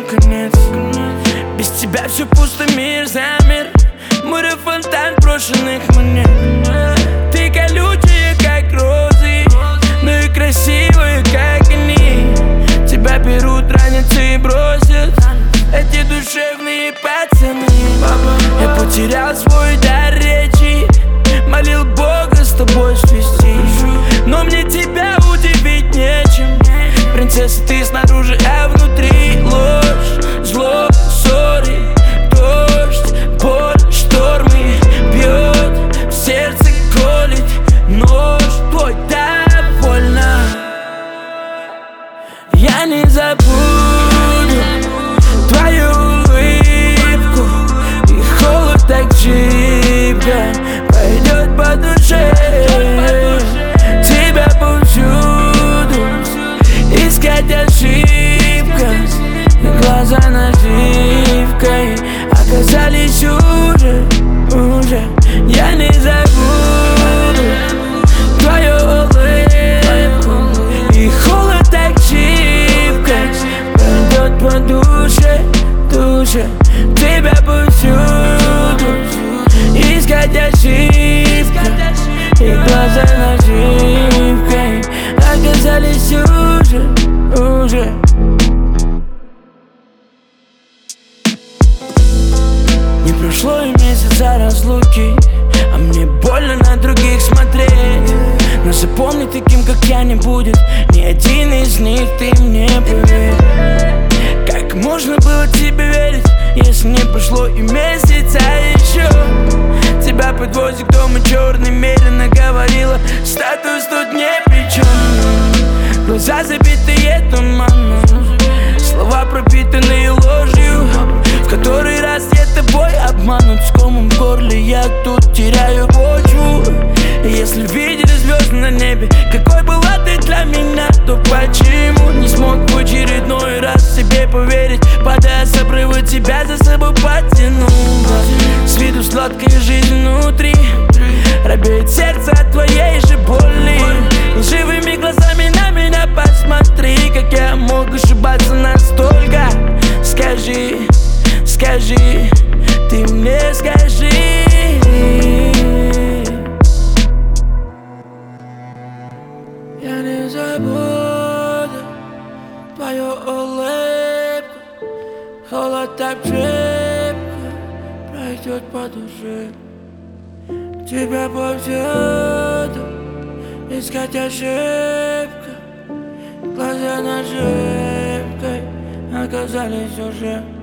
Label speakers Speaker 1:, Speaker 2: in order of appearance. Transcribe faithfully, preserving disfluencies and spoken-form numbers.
Speaker 1: конец. Без тебя все пусто, мир замер. Море фонтан брошенных монет. Ты колючая, как розы, но и красивая, как они. Тебя берут, ранятся и бросят эти душевные пацаны. Я потерял свой дар речи, молил Бога с тобой свести, но мне тебя удивить нечем. Принцесса, ты снаружи, а внутри ложь, зло, ссоры, дождь, боль, штормы. Бьет в сердце, колет нож твой, так больно. Я не забуду твою улыбку, и холод так жидко пойдет по душе. Тебя повсюду искать ошибка, и глаза наживкой оказались уже, уже. Я не забуду твою улыбку, и холод так шибко пойдет по душе, душе. Тебя повсюду искать ошибка, и глаза наживкой оказались уже, уже. Не прошло и месяца разлуки, а мне больно на других смотреть. Но запомни, таким как я не будет ни один из них, ты мне поверь. Как можно было тебе верить, если не прошло и месяца еще? Тебя подвозит к дому черный, медленно говорила, статус тут не при чем. Глаза забитые туманом, слова пропитанные ложью. В который раз я тобой обманут, с комом в горле я тут теряю почву. И если видели звезды на небе, какой была ты для меня, то почему не смог в очередной раз себе поверить, падая с обрыва, тебя за собой потянул? С виду сладкая жизнь внутри, робеет сердце от твоей же боли. Лживыми глазами на меня посмотри, как я мог ошибаться настолько. Скажи, скажи, ты мне скажи. Я не забуду твою улыбку, холод так шибко пройдет по душе. Тебя повсюду искать ошибка, глаза наживкой оказались уже.